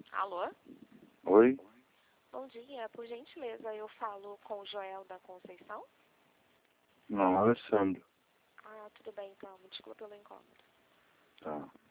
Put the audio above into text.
Alô? Oi? Bom dia, por gentileza, eu falo com o Joel da Conceição? Não, Alessandro. Ah, tudo bem então, me desculpa pelo incômodo. Tá.